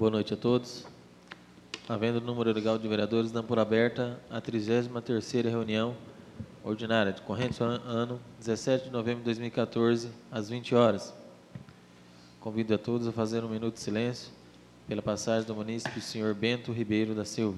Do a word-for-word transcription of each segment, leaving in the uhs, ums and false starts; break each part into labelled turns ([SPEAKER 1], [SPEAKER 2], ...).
[SPEAKER 1] Boa noite a todos. Havendo o número legal de vereadores, dando por aberta a trigésima terceira reunião ordinária, decorrente ano dezessete de novembro de dois mil e quatorze, às vinte horas. Convido a todos a fazer um minuto de silêncio pela passagem do munícipe senhor Bento Ribeiro da Silva.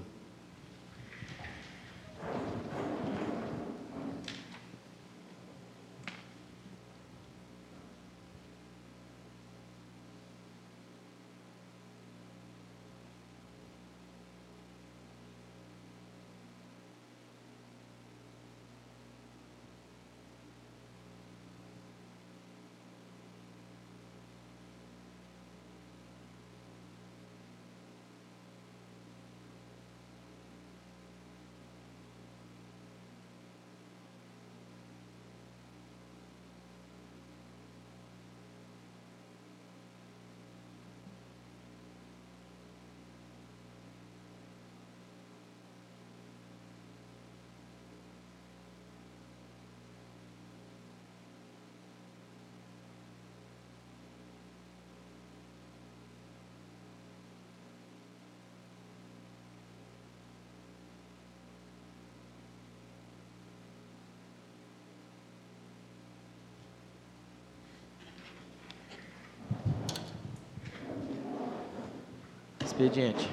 [SPEAKER 1] Expediente.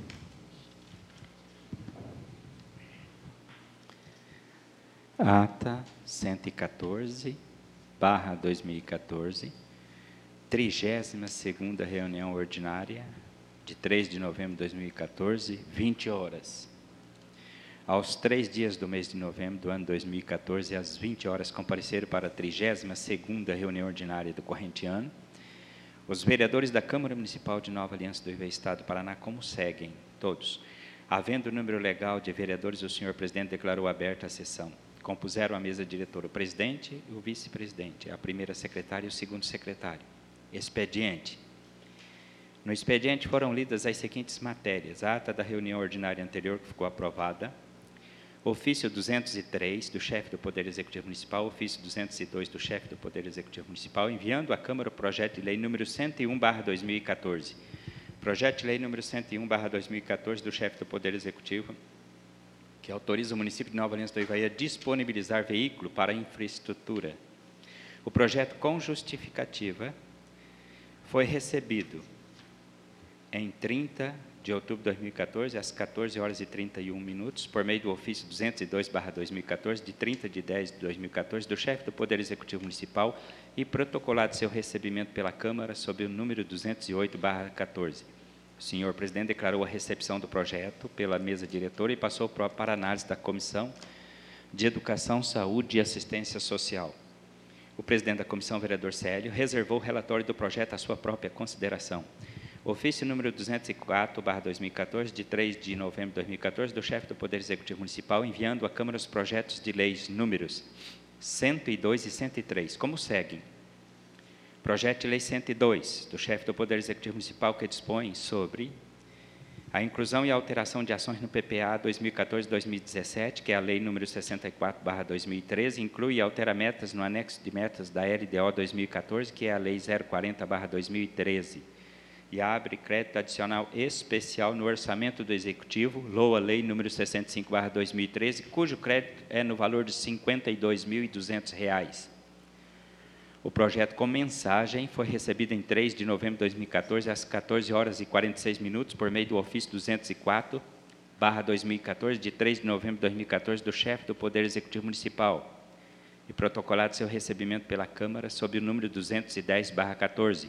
[SPEAKER 2] Ata cento e quatorze, barra dois mil e quatorze, trigésima segunda reunião ordinária, de três de novembro de dois mil e quatorze, vinte horas. Aos três dias do mês de novembro do ano dois mil e quatorze, às vinte horas, compareceram para a trigésima segunda reunião ordinária do corrente ano os vereadores da Câmara Municipal de Nova Aliança do I V Estado do Paraná, como seguem, todos. Havendo o número legal de vereadores, o senhor presidente declarou aberta a sessão. Compuseram a mesa diretora o presidente e o vice-presidente, a primeira secretária e o segundo secretário. Expediente. No expediente foram lidas as seguintes matérias: a ata da reunião ordinária anterior, que ficou aprovada, ofício duzentos e três do chefe do Poder Executivo Municipal, ofício duzentos e dois do chefe do Poder Executivo Municipal, enviando à Câmara o projeto de lei número cento e um barra dois mil e quatorze. Projeto de lei número cento e um barra dois mil e quatorze do chefe do Poder Executivo, que autoriza o município de Nova Aliança do Ivaí a disponibilizar veículo para infraestrutura. O projeto com justificativa foi recebido em trinta de outubro de dois mil e quatorze, às quatorze horas e trinta e um minutos, por meio do ofício duzentos e dois barra dois mil e quatorze, de trinta de dez de dois mil e quatorze, do chefe do Poder Executivo Municipal e protocolado seu recebimento pela Câmara sob o número duzentos e oito barra quatorze. O senhor presidente declarou a recepção do projeto pela mesa diretora e passou para análise da Comissão de Educação, Saúde e Assistência Social. O presidente da comissão, vereador Célio, reservou o relatório do projeto à sua própria consideração. Ofício número duzentos e quatro barra dois mil e quatorze, de três de novembro de dois mil e quatorze, do chefe do Poder Executivo Municipal, enviando à Câmara os projetos de leis números cento e dois e cento e três, como seguem. Projeto de lei cento e dois, do chefe do Poder Executivo Municipal, que dispõe sobre a inclusão e alteração de ações no P P A dois mil e quatorze a dois mil e dezessete, que é a lei número sessenta e quatro barra dois mil e treze, inclui e altera metas no anexo de metas da L D O dois mil e quatorze, que é a lei zero quarenta barra dois mil e treze. E abre crédito adicional especial no orçamento do Executivo, LOA Lei número sessenta e cinco barra dois mil e treze, cujo crédito é no valor de cinquenta e dois mil e duzentos reais. O projeto com mensagem foi recebido em três de novembro de dois mil e quatorze, às quatorze horas e quarenta e seis minutos, por meio do ofício duzentos e quatro barra dois mil e quatorze, de três de novembro de dois mil e quatorze, do chefe do Poder Executivo Municipal, e protocolado seu recebimento pela Câmara sob o número duzentos e dez barra quatorze.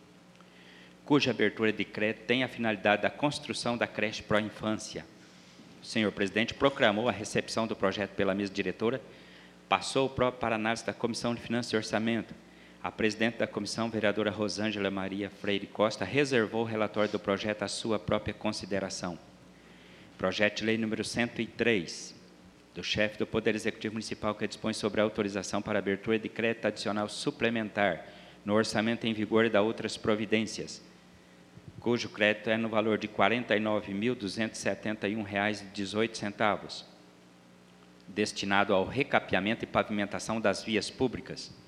[SPEAKER 2] Cuja abertura de crédito tem a finalidade da construção da creche pró-infância. O senhor presidente proclamou a recepção do projeto pela mesa diretora, passou o próprio para análise da Comissão de Finanças e Orçamento. A presidente da comissão, vereadora Rosângela Maria Freire Costa, reservou o relatório do projeto à sua própria consideração. Projeto de lei número cento e três, do chefe do Poder Executivo Municipal, que dispõe sobre a autorização para abertura de crédito adicional suplementar no orçamento em vigor e da outras providências, cujo crédito é no valor de quarenta e nove mil duzentos e setenta e um reais e dezoito centavos, destinado ao recapeamento e pavimentação das vias públicas.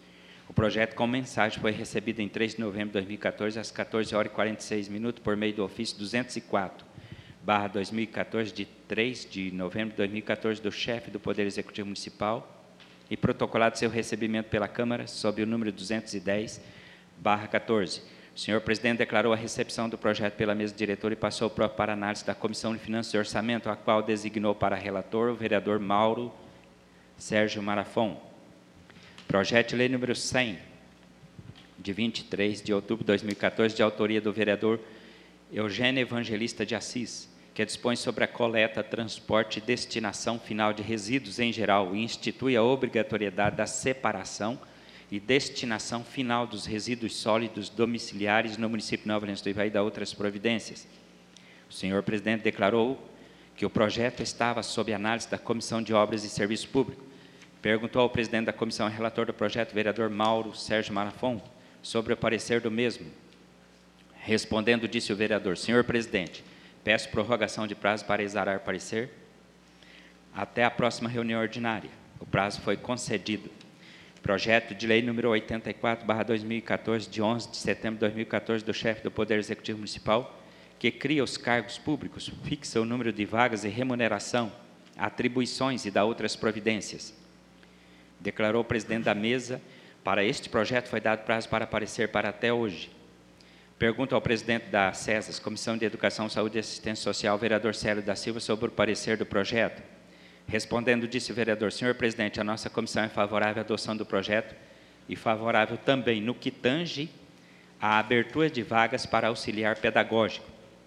[SPEAKER 2] O projeto com mensagem foi recebido em três de novembro de dois mil e quatorze, às quatorze horas e quarenta e seis minutos, por meio do ofício duzentos e quatro, barra dois mil e quatorze, de três de novembro de dois mil e quatorze, do chefe do Poder Executivo Municipal, e protocolado seu recebimento pela Câmara, sob o número duzentos e dez, barra quatorze. O senhor presidente declarou a recepção do projeto pela mesa diretora e passou o próprio para análise da Comissão de Finanças e Orçamento, a qual designou para relator o vereador Mauro Sérgio Marafon. Projeto de lei número cem, de vinte e três de outubro de dois mil e quatorze, de autoria do vereador Eugênio Evangelista de Assis, que dispõe sobre a coleta, transporte e destinação final de resíduos em geral e institui a obrigatoriedade da separação e destinação final dos resíduos sólidos domiciliares no município de Nova Aliança do Ivaí e da outras providências. O senhor presidente declarou que o projeto estava sob análise da Comissão de Obras e Serviços Públicos. Perguntou ao presidente da comissão e relator do projeto, vereador Mauro Sérgio Marafon, sobre o parecer do mesmo. Respondendo, disse o vereador: senhor presidente, peço prorrogação de prazo para exarar parecer até a próxima reunião ordinária. O prazo foi concedido. Projeto de lei número oitenta e quatro, barra dois mil e quatorze, de onze de setembro de dois mil e quatorze, do chefe do Poder Executivo Municipal, que cria os cargos públicos, fixa o número de vagas e remuneração, atribuições e dá outras providências. Declarou o presidente da mesa: para este projeto foi dado prazo para parecer para até hoje. Pergunta ao presidente da CESAS, Comissão de Educação, Saúde e Assistência Social, vereador Célio da Silva, sobre o parecer do projeto. Respondendo, disse o vereador: senhor presidente, a nossa comissão é favorável à adoção do projeto e favorável também no que tange à abertura de vagas para auxiliar pedagógico.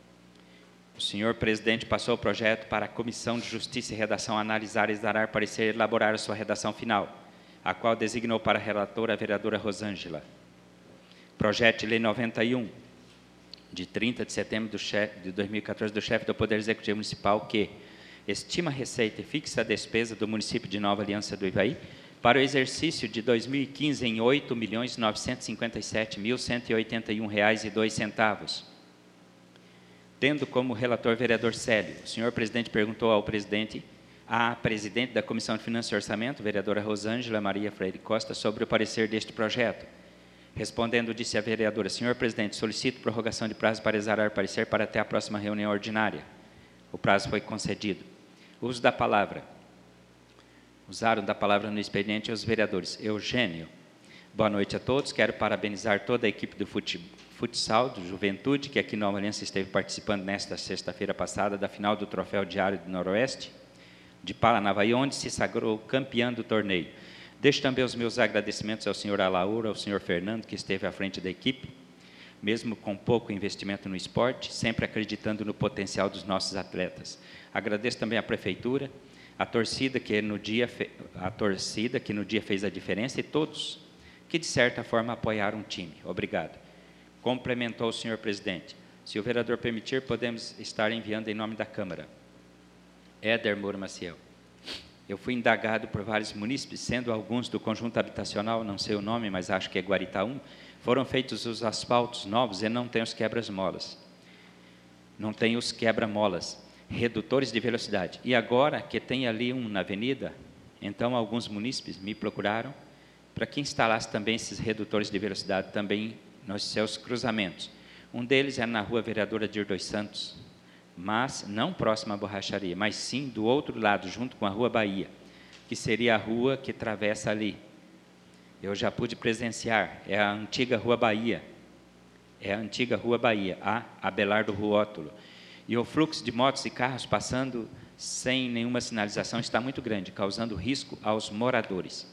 [SPEAKER 2] O senhor presidente passou o projeto para a Comissão de Justiça e Redação analisar, exarar parecer e elaborar a sua redação final, a qual designou para relatora a vereadora Rosângela. Projeto de lei noventa e um, de trinta de setembro do chefe, de dois mil e quatorze, do chefe do Poder Executivo Municipal, que estima a receita e fixa a despesa do município de Nova Aliança do Ivaí para o exercício de dois mil e quinze em oito milhões novecentos e cinquenta e sete mil cento e oitenta e um reais e dois centavos. Tendo como relator vereador Célio, o senhor presidente perguntou ao presidente, à presidente da Comissão de Finanças e Orçamento, vereadora Rosângela Maria Freire Costa, sobre o parecer deste projeto. Respondendo, disse a vereadora: senhor presidente, solicito prorrogação de prazo para exarar parecer para até a próxima reunião ordinária. O prazo foi concedido. Uso da palavra. Usaram da palavra no expediente os vereadores Eugênio. Boa noite a todos. Quero parabenizar toda a equipe do fute, futsal, do Juventude, que aqui em Nova Aliança esteve participando nesta sexta-feira passada da final do Troféu Diário do Noroeste, de Paranavaí, onde se sagrou campeã do torneio. Deixo também os meus agradecimentos ao senhor Alaura, ao senhor Fernando, que esteve à frente da equipe, mesmo com pouco investimento no esporte, sempre acreditando no potencial dos nossos atletas. Agradeço também à prefeitura, a torcida que no dia, a torcida que no dia fez a diferença e todos que, de certa forma, apoiaram o time. Obrigado. Complementou o senhor presidente: se o vereador permitir, podemos estar enviando em nome da Câmara. Éder Moura Maciel. Eu fui indagado por vários munícipes, sendo alguns do conjunto habitacional, não sei o nome, mas acho que é Guaritaú, foram feitos os asfaltos novos e não tem os quebra-molas. Não tem os quebra-molas, redutores de velocidade. E agora que tem ali um na avenida, então alguns munícipes me procuraram para que instalasse também esses redutores de velocidade também nos seus cruzamentos. Um deles é na rua Vereadora Dir dos Santos, mas não próximo à borracharia, mas sim do outro lado, junto com a Rua Bahia, que seria a rua que atravessa ali. Eu já pude presenciar, é a antiga Rua Bahia, é a antiga Rua Bahia, a Abelardo Ruótulo. E o fluxo de motos e carros passando sem nenhuma sinalização está muito grande, causando risco aos moradores.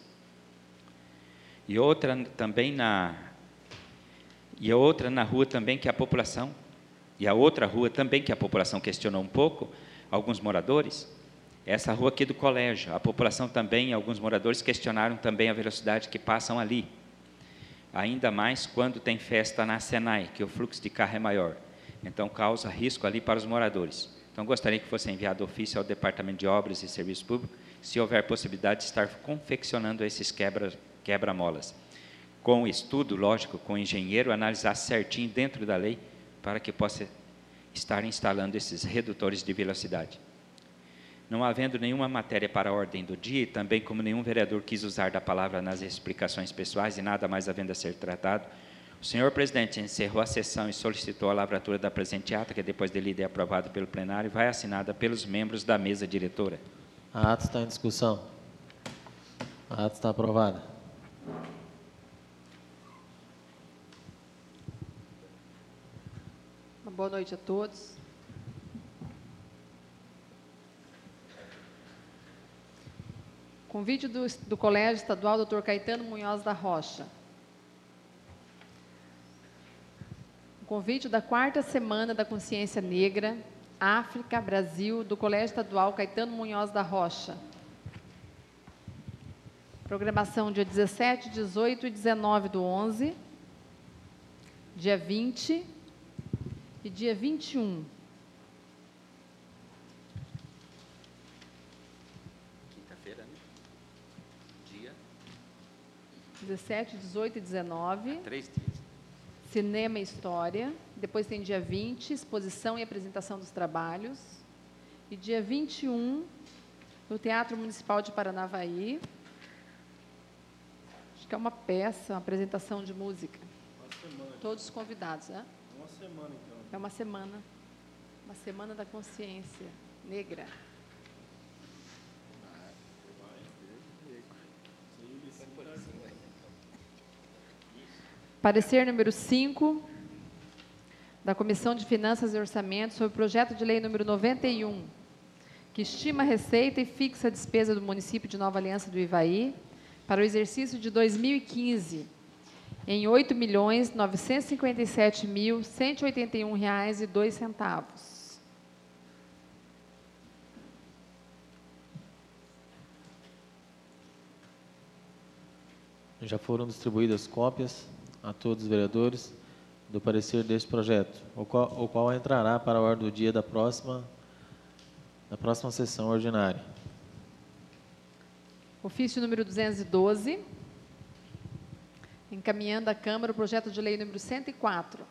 [SPEAKER 2] E outra também na, e a outra na rua também que a população, e a outra rua também que a população questionou um pouco, alguns moradores, essa rua aqui do colégio, a população também, alguns moradores questionaram também a velocidade que passam ali. Ainda mais quando tem festa na Senai, que o fluxo de carro é maior. Então, causa risco ali para os moradores. Então, gostaria que fosse enviado ofício ao Departamento de Obras e Serviços Públicos, se houver possibilidade de estar confeccionando esses quebra, quebra-molas. Com estudo, lógico, com o engenheiro, analisar certinho dentro da lei, para que possa estar instalando esses redutores de velocidade. Não havendo nenhuma matéria para a ordem do dia, e também como nenhum vereador quis usar da palavra nas explicações pessoais e nada mais havendo a ser tratado, o senhor presidente encerrou a sessão e solicitou a lavratura da presente ata, que depois de lida é aprovada pelo plenário e vai assinada pelos membros da mesa diretora.
[SPEAKER 1] A ata está em discussão. A ata está aprovada.
[SPEAKER 3] Uma boa noite a todos. Convite do, do Colégio Estadual doutor Caetano Munhoz da Rocha. O convite da quarta semana da Consciência Negra, África, Brasil, do Colégio Estadual Caetano Munhoz da Rocha. Programação dia dezessete, dezoito e dezenove do onze, dia vinte e dia vinte e um.
[SPEAKER 2] Quinta-feira, né? Dia?
[SPEAKER 3] dezessete, dezoito e dezenove.
[SPEAKER 2] Três dias.
[SPEAKER 3] Cinema e História. Depois tem dia vinte, exposição e apresentação dos trabalhos. E dia vinte e um, no Teatro Municipal de Paranavaí. Acho que é uma peça, uma apresentação de música.
[SPEAKER 4] Uma semana.
[SPEAKER 3] Todos os convidados, né?
[SPEAKER 4] Uma semana, então.
[SPEAKER 3] É uma semana. Uma semana da consciência negra. Parecer número cinco, da Comissão de Finanças e Orçamento, sobre o projeto de lei número noventa e um, que estima a receita e fixa a despesa do município de Nova Aliança do Ivaí para o exercício de dois mil e quinze, em oito milhões novecentos e cinquenta e sete mil cento e oitenta e um reais e dois centavos.
[SPEAKER 1] Já foram distribuídas cópias a todos os vereadores do parecer deste projeto, o qual, o qual entrará para a ordem do dia da próxima, da próxima sessão ordinária.
[SPEAKER 3] Ofício número duzentos e doze, encaminhando à Câmara o projeto de lei número cento e quatro.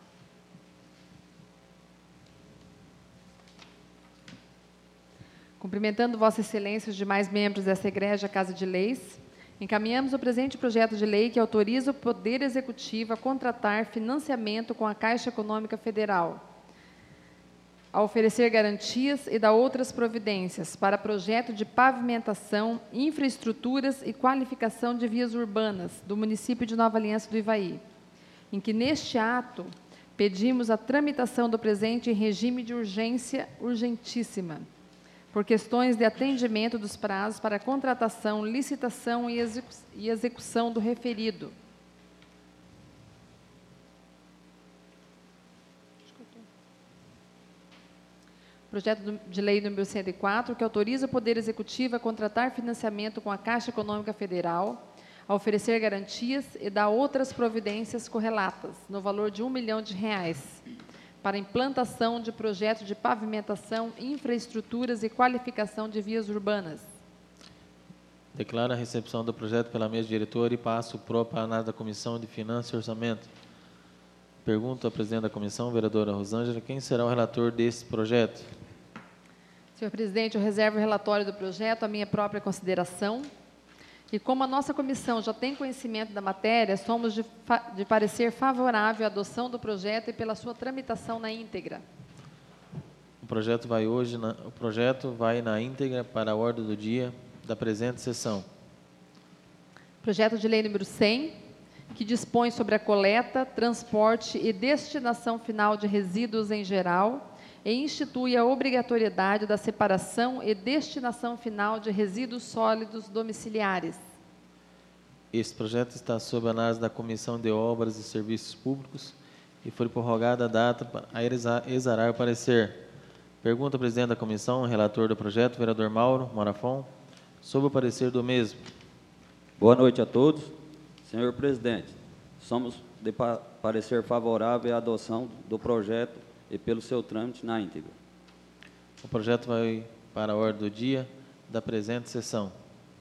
[SPEAKER 3] Cumprimentando Vossa Excelência e os demais membros dessa Egrégia Casa de Leis, encaminhamos o presente projeto de lei que autoriza o Poder Executivo a contratar financiamento com a Caixa Econômica Federal, a oferecer garantias e dar outras providências para projeto de pavimentação, infraestruturas e qualificação de vias urbanas do município de Nova Aliança do Ivaí, em que neste ato pedimos a tramitação do presente em regime de urgência urgentíssima, por questões de atendimento dos prazos para contratação, licitação e, execu e execução do referido. Projeto de lei número cento e quatro, que autoriza o Poder Executivo a contratar financiamento com a Caixa Econômica Federal, a oferecer garantias e dar outras providências correlatas, no valor de um milhão de reais, para implantação de projetos de pavimentação, infraestruturas e qualificação de vias urbanas.
[SPEAKER 1] Declaro a recepção do projeto pela mesa diretora e passo o próprio para a análise da Comissão de Finanças e Orçamento. Pergunto à presidente da comissão, vereadora Rosângela, quem será o relator desse projeto?
[SPEAKER 3] Senhor presidente, eu reservo o relatório do projeto à minha própria consideração. E como a nossa comissão já tem conhecimento da matéria, somos de, de parecer favorável à adoção do projeto e pela sua tramitação na íntegra.
[SPEAKER 1] O projeto vai hoje, na, o projeto vai na íntegra para a ordem do dia da presente sessão.
[SPEAKER 3] Projeto de lei número cem, que dispõe sobre a coleta, transporte e destinação final de resíduos em geral e institui a obrigatoriedade da separação e destinação final de resíduos sólidos domiciliares.
[SPEAKER 1] Este projeto está sob análise da Comissão de Obras e Serviços Públicos e foi prorrogada a data para exarar o parecer. Pergunta ao presidente da comissão, relator do projeto, vereador Mauro Marafon, sobre o parecer do mesmo.
[SPEAKER 5] Boa noite a todos. Senhor presidente, somos de pa parecer favorável à adoção do projeto e pelo seu trâmite na íntegra.
[SPEAKER 1] O projeto vai para a ordem do dia da presente sessão.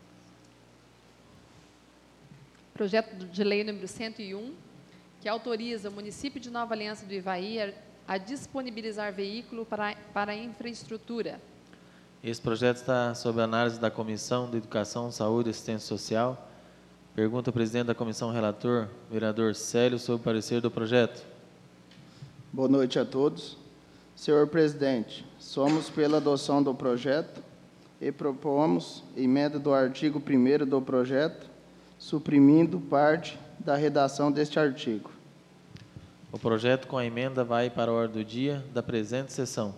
[SPEAKER 3] Projeto de lei número cento e um, que autoriza o município de Nova Aliança do Ivaí a, a disponibilizar veículo para, para a infraestrutura.
[SPEAKER 1] Esse projeto está sob análise da Comissão de Educação, Saúde e Assistência Social. Pergunta ao presidente da comissão relator, vereador Célio, sobre o parecer do projeto.
[SPEAKER 4] Boa noite a todos. Senhor presidente, somos pela adoção do projeto e propomos emenda do artigo primeiro do projeto, suprimindo parte da redação deste artigo.
[SPEAKER 1] O projeto com a emenda vai para a ordem do dia da presente sessão.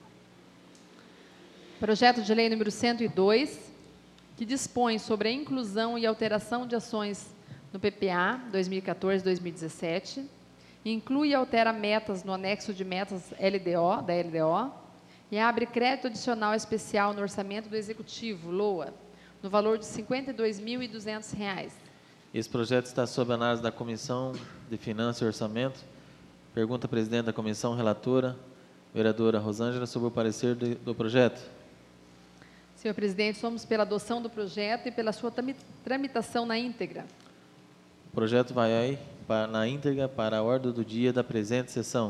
[SPEAKER 3] Projeto de lei número cento e dois, que dispõe sobre a inclusão e alteração de ações no P P A dois mil e quatorze a dois mil e dezessete, inclui e altera metas no anexo de metas L D O, da L D O, e abre crédito adicional especial no orçamento do Executivo, LOA, no valor de cinquenta e dois mil e duzentos reais.
[SPEAKER 1] Esse projeto está sob análise da Comissão de Finanças e Orçamento. Pergunta ao presidente da comissão relatora, vereadora Rosângela, sobre o parecer de, do projeto.
[SPEAKER 3] Senhor presidente, somos pela adoção do projeto e pela sua tramitação na íntegra.
[SPEAKER 1] O projeto vai aí, para, na íntegra para a ordem do dia da presente sessão.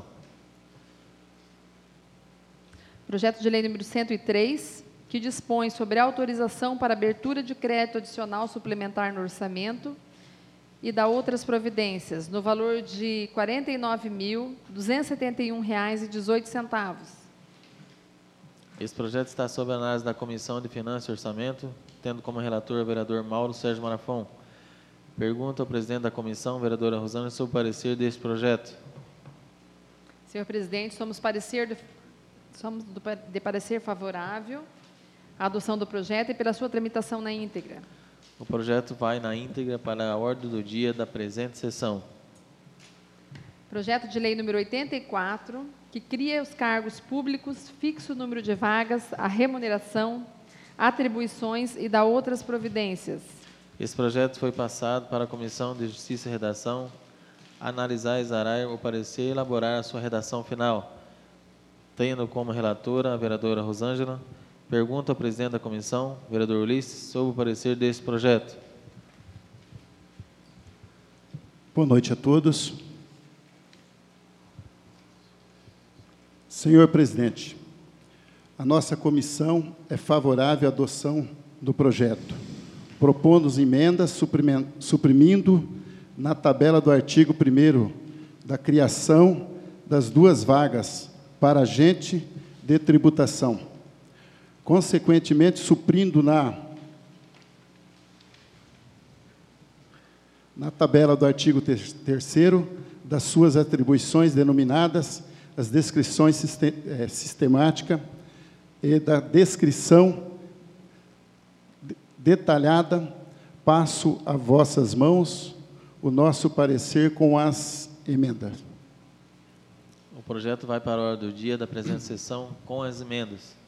[SPEAKER 3] Projeto de lei número cento e três, que dispõe sobre a autorização para abertura de crédito adicional suplementar no orçamento e da outras providências, no valor de quarenta e nove mil, duzentos e setenta e um reais e dezoito centavos.
[SPEAKER 1] Esse projeto está sob análise da Comissão de Finanças e Orçamento, tendo como relator o vereador Mauro Sérgio Marafon. Pergunta ao presidente da comissão, vereadora Rosângela, sobre o parecer deste projeto.
[SPEAKER 3] Senhor presidente, somos, parecer de, somos do, de parecer favorável à adoção do projeto e pela sua tramitação na íntegra.
[SPEAKER 1] O projeto vai na íntegra para a ordem do dia da presente sessão.
[SPEAKER 3] Projeto de lei número oitenta e quatro, que cria os cargos públicos, fixa o número de vagas, a remuneração, atribuições e dá outras providências.
[SPEAKER 1] Esse projeto foi passado para a Comissão de Justiça e Redação analisar, exarar o parecer e elaborar a sua redação final. Tendo como relatora a vereadora Rosângela. Pergunta ao presidente da comissão, vereador Ulisses, sobre o parecer desse projeto.
[SPEAKER 6] Boa noite a todos. Senhor presidente, a nossa comissão é favorável à adoção do projeto, propondo emendas suprimindo na tabela do artigo primeiro da criação das duas vagas para agente de tributação, consequentemente suprindo na, na tabela do artigo terceiro das suas atribuições denominadas as descrições sistemática e da descrição detalhada, passo a vossas mãos o nosso parecer com as emendas.
[SPEAKER 1] O projeto vai para a ordem do dia da presente sessão com as emendas.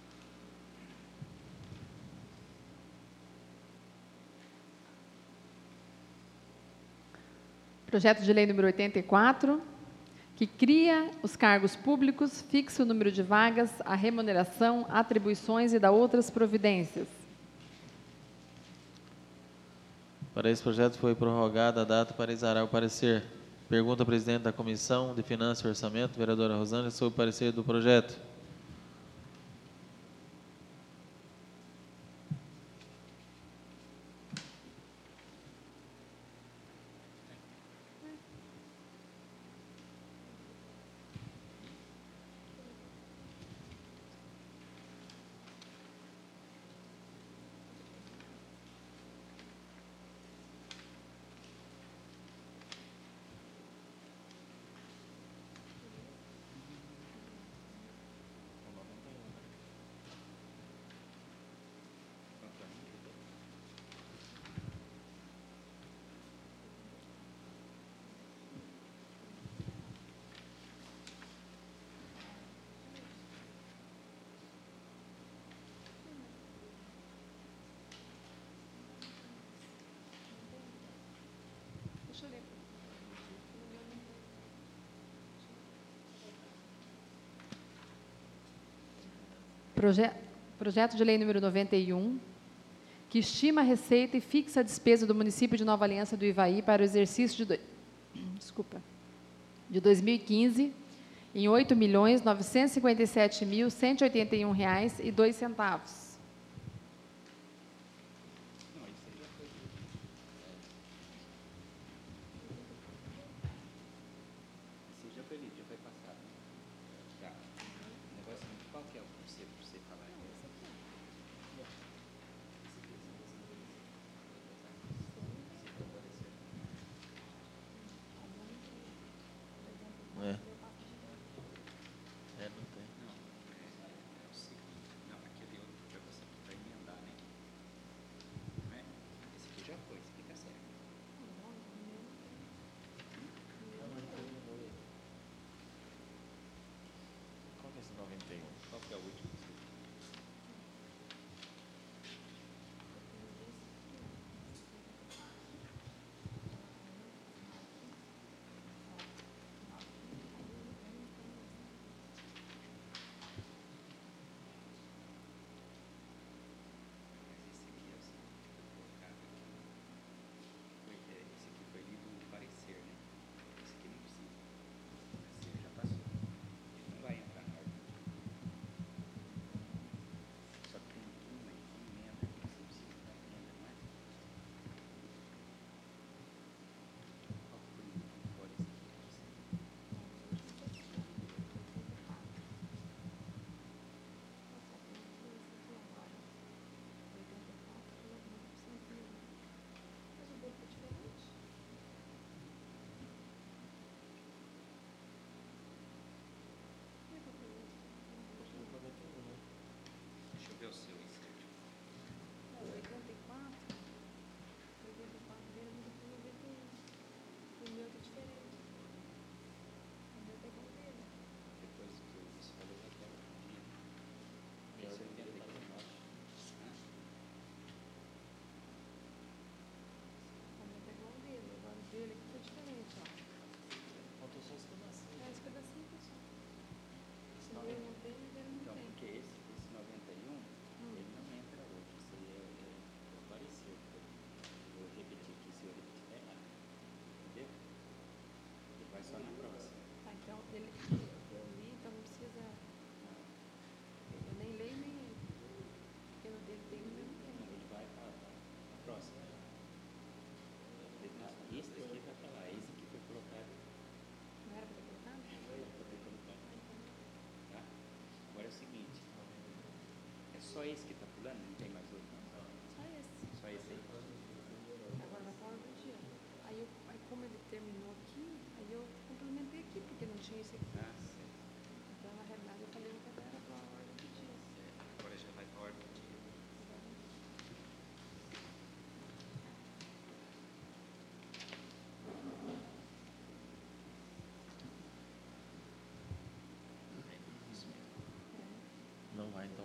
[SPEAKER 3] Projeto de lei número oitenta e quatro, que cria os cargos públicos, fixa o número de vagas, a remuneração, atribuições e dá outras providências.
[SPEAKER 1] Para esse projeto foi prorrogada a data para exarar o parecer. Pergunta ao presidente da Comissão de Finanças e Orçamento, vereadora Rosângela, sobre o parecer do projeto.
[SPEAKER 3] Proje projeto de lei número noventa e um, que estima a receita e fixa a despesa do município de Nova Aliança do Ivaí para o exercício de, do... Desculpa. de dois mil e quinze em oito milhões novecentos e cinquenta e sete mil cento e oitenta e um reais e dois centavos.
[SPEAKER 1] É. É, não tem. Qual que é esse noventa e um? Qual que é o último?
[SPEAKER 2] Então, porque esse, esse noventa e um, ele não entra hoje. Isso aí é, é, apareceu. Vou repetir aqui, se eu repetir tá errado. Entendeu? Ele vai só na próxima.
[SPEAKER 3] Tá, então, ele, eu li, então não precisa... Eu nem leio, nem... Porque no dele tem no mesmo tempo.
[SPEAKER 2] Ele vai para a próxima. Esse daqui vai para lá. Esse aqui foi colocado.
[SPEAKER 3] Não era para ter colocado?
[SPEAKER 2] Foi para ter colocado. Tá? Agora é o seguinte. É só esse que está pulando? Não tem mais outro? Não?
[SPEAKER 3] Só esse.
[SPEAKER 2] Só esse aí?
[SPEAKER 3] Agora vai para a hora do dia. Aí, eu, aí como ele terminou aqui, aí eu complementei aqui, porque não tinha isso aqui.
[SPEAKER 2] Ah, certo.
[SPEAKER 3] Então, na realidade, eu falei que era para a ordem do dia.
[SPEAKER 2] Agora já vai para a ordem do dia.
[SPEAKER 1] Não vai, então.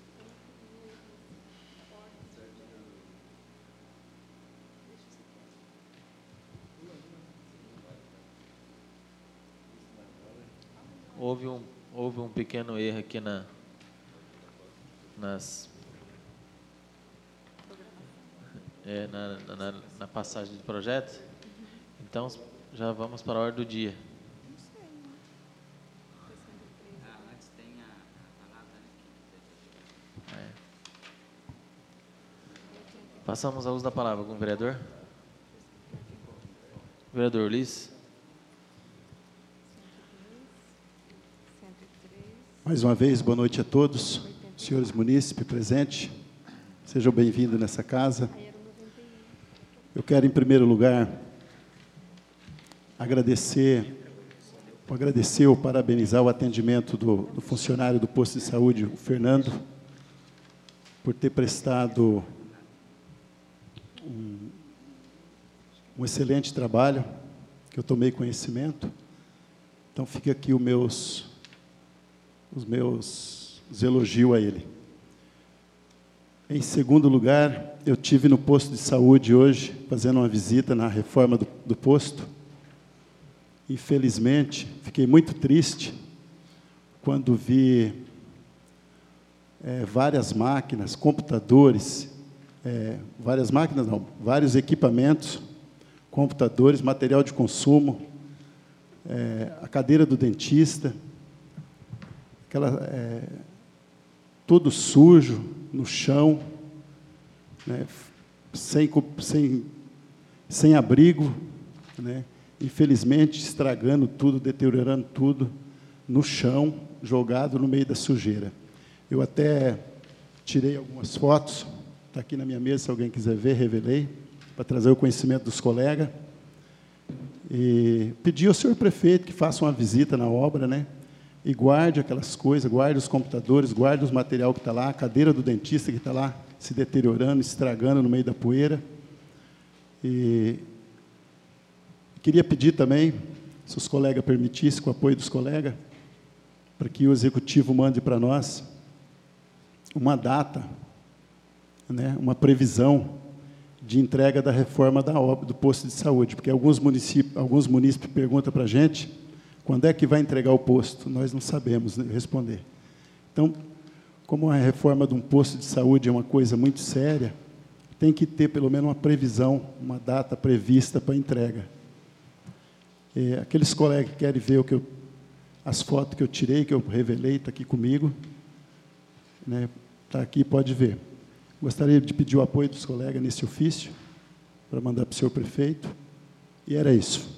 [SPEAKER 1] Houve um, houve um pequeno erro aqui na, nas, é, na, na, na passagem do projeto. Então, já vamos para a ordem do dia.
[SPEAKER 2] Ah, antes tem a, a palavra, né?
[SPEAKER 1] É. Passamos ao uso da palavra. Algum vereador? Vereador Ulisses.
[SPEAKER 3] cento e três.
[SPEAKER 6] Mais uma vez, boa noite a todos. Senhores munícipes presentes, sejam bem-vindos nessa casa.
[SPEAKER 3] Aí era o noventa e um.
[SPEAKER 6] Eu quero, em primeiro lugar, agradecer, agradecer ou parabenizar o atendimento do, do funcionário do posto de saúde, o Fernando, por ter prestado um, um excelente trabalho, que eu tomei conhecimento. Então, fica aqui os meus, os meus os elogios a ele. Em segundo lugar, eu tive no posto de saúde hoje, fazendo uma visita na reforma do, do posto. Infelizmente, fiquei muito triste quando vi é, várias máquinas, computadores, é, várias máquinas não, vários equipamentos, computadores, material de consumo, é, a cadeira do dentista, aquela, é, todo sujo, no chão, né, sem, sem, sem abrigo, né, infelizmente estragando tudo, deteriorando tudo, no chão, jogado no meio da sujeira. Eu até tirei algumas fotos, está aqui na minha mesa, se alguém quiser ver, revelei, para trazer o conhecimento dos colegas. E pedi ao senhor prefeito que faça uma visita na obra, né, e guarde aquelas coisas, guarde os computadores, guarde os material que está lá, a cadeira do dentista que está lá se deteriorando, estragando no meio da poeira. E queria pedir também, se os colegas permitissem, com o apoio dos colegas, para que o executivo mande para nós uma data, né, uma previsão de entrega da reforma da obra do posto de saúde, porque alguns municípios, alguns munícipes perguntam para a gente quando é que vai entregar o posto. Nós não sabemos, né, responder. Então, como a reforma de um posto de saúde é uma coisa muito séria, tem que ter pelo menos uma previsão, uma data prevista para a entrega. E aqueles colegas que querem ver o que eu, as fotos que eu tirei, que eu revelei, está aqui comigo, né, está aqui, pode ver. Gostaria de pedir o apoio dos colegas nesse ofício, para mandar para o senhor prefeito, e era isso.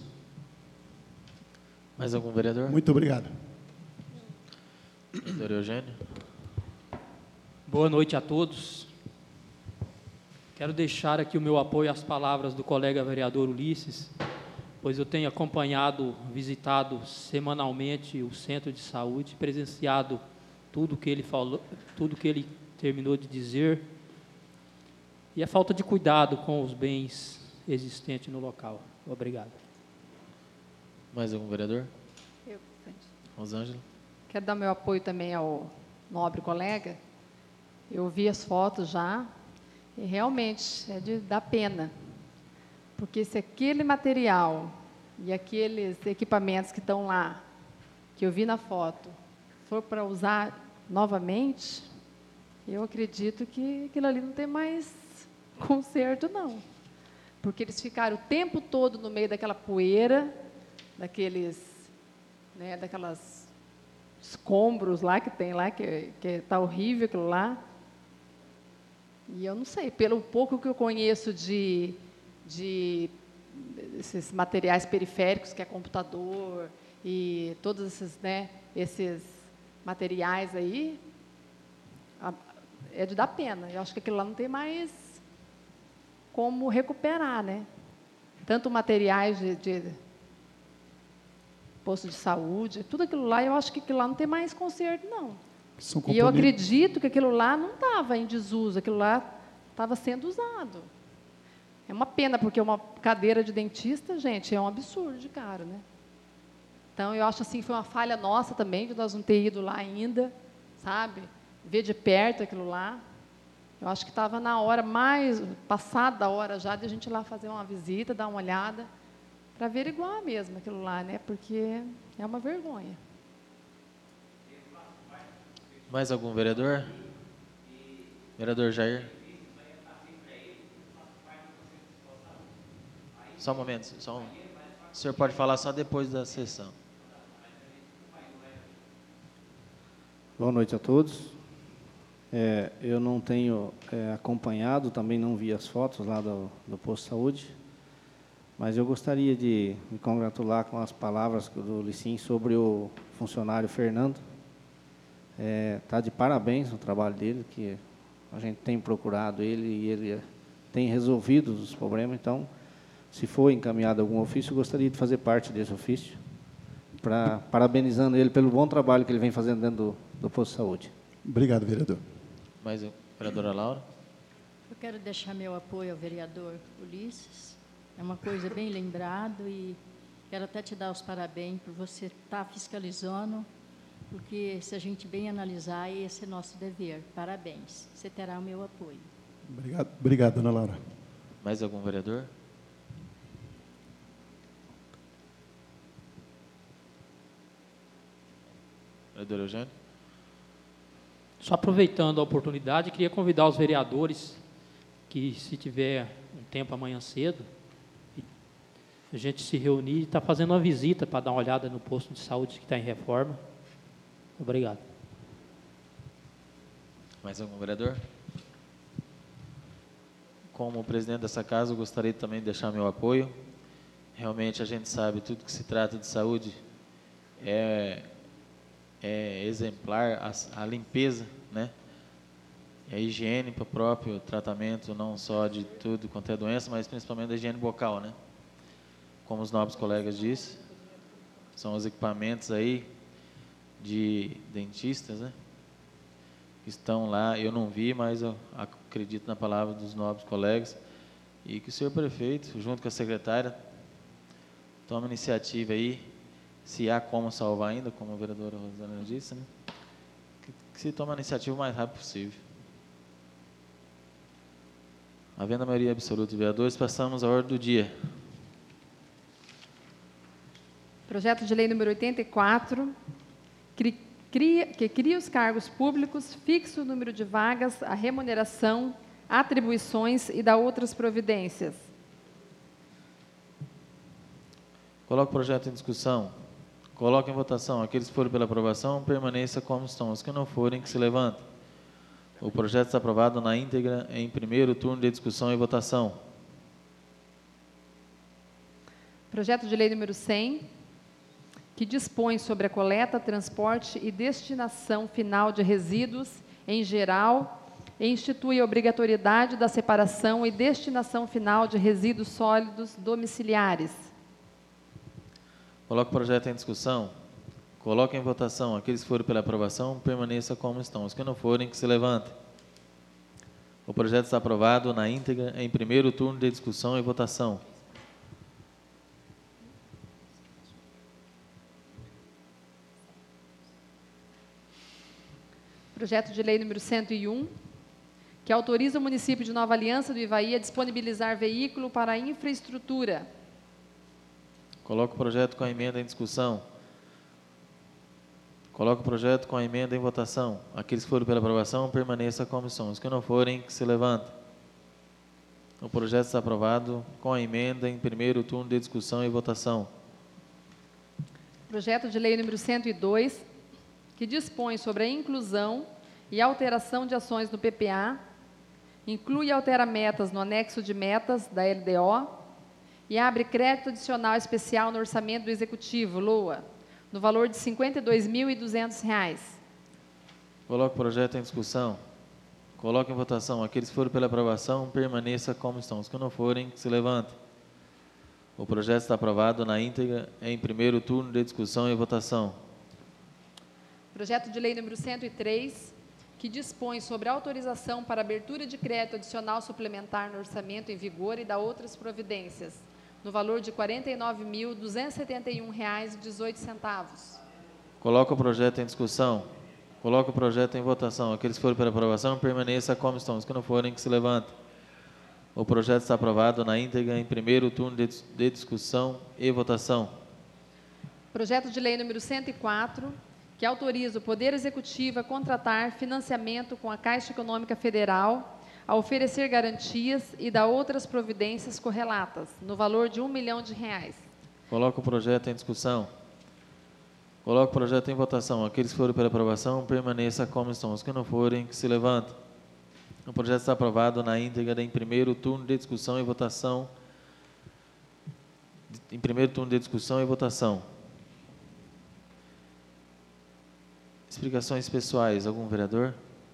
[SPEAKER 1] Mais algum vereador?
[SPEAKER 6] Muito obrigado.
[SPEAKER 1] Vereador Eugênio.
[SPEAKER 7] Boa noite a todos. Quero deixar aqui o meu apoio às palavras do colega vereador Ulisses, pois eu tenho acompanhado, visitado semanalmente o centro de saúde, presenciado tudo que ele falou, tudo que ele terminou de dizer, e a falta de cuidado com os bens existentes no local. Obrigado.
[SPEAKER 1] Mais algum vereador?
[SPEAKER 3] Eu, presidente.
[SPEAKER 1] Rosângela.
[SPEAKER 3] Quero dar meu apoio também ao nobre colega. Eu vi as fotos já, e realmente é de dar pena, porque se aquele material e aqueles equipamentos que estão lá, que eu vi na foto, for para usar novamente, eu acredito que aquilo ali não tem mais conserto, não. Porque eles ficaram o tempo todo no meio daquela poeira, daqueles, né, daquelas escombros lá que tem lá, que está horrível aquilo lá. E eu não sei, pelo pouco que eu conheço de, de esses materiais periféricos, que é computador, e todos esses, né, esses materiais aí, a, é de dar pena. Eu acho que aquilo lá não tem mais como recuperar, né? Tanto materiais de, de posto de saúde, tudo aquilo lá, eu acho que aquilo lá não tem mais conserto, não.
[SPEAKER 6] São
[SPEAKER 3] E eu acredito que aquilo lá não estava em desuso, aquilo lá estava sendo usado. É uma pena, porque uma cadeira de dentista, gente, é um absurdo de caro, né? Então, eu acho assim, foi uma falha nossa também, de nós não ter ido lá ainda, sabe? Ver de perto aquilo lá. Eu acho que estava na hora, mais passada a hora já, de a gente ir lá fazer uma visita, dar uma olhada, para averiguar mesmo aquilo lá, né? Porque é uma vergonha.
[SPEAKER 1] Mais algum vereador? Vereador Jair. Só um momento. Só um. O senhor pode falar só depois da sessão.
[SPEAKER 8] Boa noite a todos. É, eu não tenho é, acompanhado, também não vi as fotos lá do, do posto de saúde, mas eu gostaria de me congratular com as palavras do Licim sobre o funcionário Fernando. Está é, de parabéns no trabalho dele, que a gente tem procurado ele e ele tem resolvido os problemas. Então, se for encaminhado algum ofício, eu gostaria de fazer parte desse ofício, pra, parabenizando ele pelo bom trabalho que ele vem fazendo dentro do, do posto de saúde.
[SPEAKER 6] Obrigado, vereador.
[SPEAKER 1] Mais um. Vereadora Laura.
[SPEAKER 9] Eu quero deixar meu apoio ao vereador Ulisses. É uma coisa bem lembrado e quero até te dar os parabéns por você estar fiscalizando, porque se a gente bem analisar, esse é nosso dever. Parabéns. Você terá o meu apoio.
[SPEAKER 6] Obrigado, obrigado, dona Laura.
[SPEAKER 1] Mais algum vereador? Vereador Eugênio.
[SPEAKER 7] Só aproveitando a oportunidade, queria convidar os vereadores que, se tiver um tempo amanhã cedo, a gente se reunir e está fazendo uma visita para dar uma olhada no posto de saúde que está em reforma. Obrigado.
[SPEAKER 1] Mais algum vereador? Como presidente dessa casa, eu gostaria também de deixar meu apoio. Realmente, a gente sabe, tudo que se trata de saúde é, é exemplar, a, a limpeza, né? E a higiene para o próprio tratamento, não só de tudo quanto é doença, mas principalmente da higiene bucal, né? Como os nobres colegas disseram, são os equipamentos aí de dentistas, né? Que estão lá, eu não vi, mas eu acredito na palavra dos nobres colegas, e que o senhor prefeito, junto com a secretária, tome iniciativa aí, se há como salvar ainda, como a vereadora Rosana disse, né? Que, que se tome a iniciativa o mais rápido possível. Havendo a maioria absoluta de vereadores, passamos à ordem do dia.
[SPEAKER 3] Projeto de lei número oitenta e quatro, que cria, que cria os cargos públicos, fixa o número de vagas, a remuneração, atribuições e dá outras providências.
[SPEAKER 1] Coloque o projeto em discussão. Coloque em votação. Aqueles que forem pela aprovação, permaneça como estão. Os que não forem, que se levantem. O projeto está aprovado na íntegra em primeiro turno de discussão e votação.
[SPEAKER 3] Projeto de lei número cem, que dispõe sobre a coleta, transporte e destinação final de resíduos em geral e institui a obrigatoriedade da separação e destinação final de resíduos sólidos domiciliares.
[SPEAKER 1] Coloque o projeto em discussão. Coloque em votação. Aqueles que forem pela aprovação, permaneça como estão. Os que não forem, que se levantem. O projeto está aprovado na íntegra em primeiro turno de discussão e votação.
[SPEAKER 3] Projeto de lei número cento e um, que autoriza o município de Nova Aliança do Ivaí a disponibilizar veículo para a infraestrutura.
[SPEAKER 1] Coloque o projeto com a emenda em discussão. Coloque o projeto com a emenda em votação. Aqueles que forem pela aprovação, permaneça como estão. Os que não forem, que se levantem. O projeto está aprovado com a emenda em primeiro turno de discussão e votação.
[SPEAKER 3] Projeto de lei número cento e dois, que dispõe sobre a inclusão e alteração de ações no P P A, inclui e altera metas no anexo de metas da L D O e abre crédito adicional especial no orçamento do Executivo, LOA, no valor de cinquenta e dois mil e duzentos reais.
[SPEAKER 1] Coloque o projeto em discussão. Coloque em votação. Aqueles que forem pela aprovação, permaneça como estão. Os que não forem, que se levantem. O projeto está aprovado na íntegra em primeiro turno de discussão e votação.
[SPEAKER 3] Projeto de lei número cento e três, que dispõe sobre autorização para abertura de crédito adicional suplementar no orçamento em vigor e dá outras providências, no valor de quarenta e nove mil duzentos e setenta e um reais e dezoito centavos.
[SPEAKER 1] Coloque o projeto em discussão. Coloque o projeto em votação. Aqueles que forem para aprovação, permaneça como estão. Os que não forem, que se levantem. O projeto está aprovado na íntegra em primeiro turno de, de discussão e votação.
[SPEAKER 3] Projeto de lei número cento e quatro, que autoriza o Poder Executivo a contratar financiamento com a Caixa Econômica Federal, a oferecer garantias e dar outras providências correlatas, no valor de um milhão de reais.
[SPEAKER 1] Coloque o projeto em discussão. Coloque o projeto em votação. Aqueles que forem pela aprovação, permaneça como estão. Os que não forem, que se levantem. O projeto está aprovado na íntegra em primeiro turno de discussão e votação. Em primeiro turno de discussão e votação. Explicações pessoais. Algum vereador?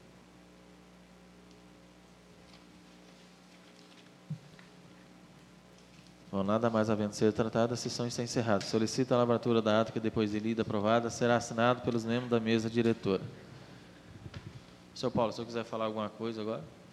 [SPEAKER 1] Bom, nada mais havendo ser tratado, a sessão está encerrada. Solicito a lavratura da ata que, depois de lida e aprovada, será assinado pelos membros da mesa diretora. Senhor Paulo, se eu quiser falar alguma coisa agora.